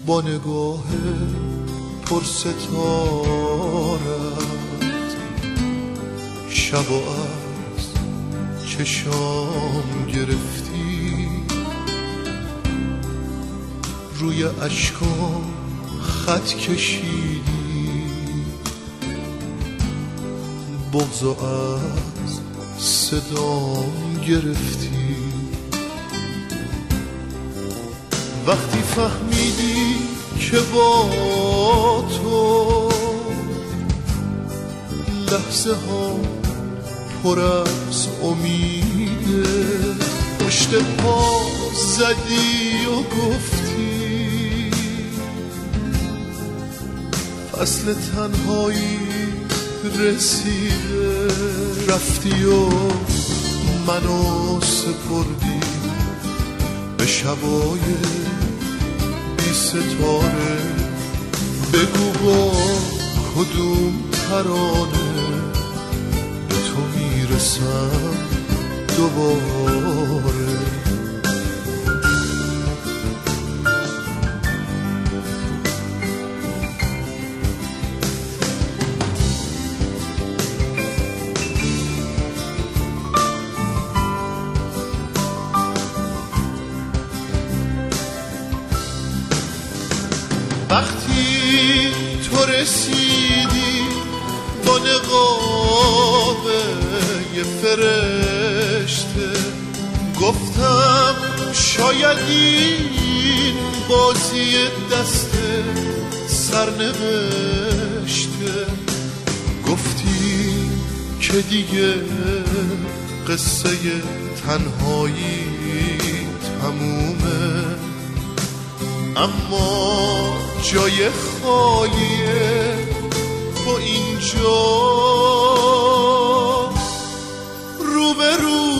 با نگاه پرستارت شب و از چشام گرفتی، روی اشکام خط کشیدی، بغض و از صدام گرفتی. وقتی فهمیدی که با تو لحظه ها پر از امیده، پشت پا زدی و گفتی فصل تنهایی رسیده. رفتی و منو سپردی به شبای بی ستاره. بگو با کدوم ترانه به تو میرسم دوباره. وقتی تو رسیدی با نقاب یه فرشته، گفتم شاید این بازی دست سرنوشته. گفتی که دیگه قصه تنهایی تمومه، اما جای خالیه با اینجا روبرو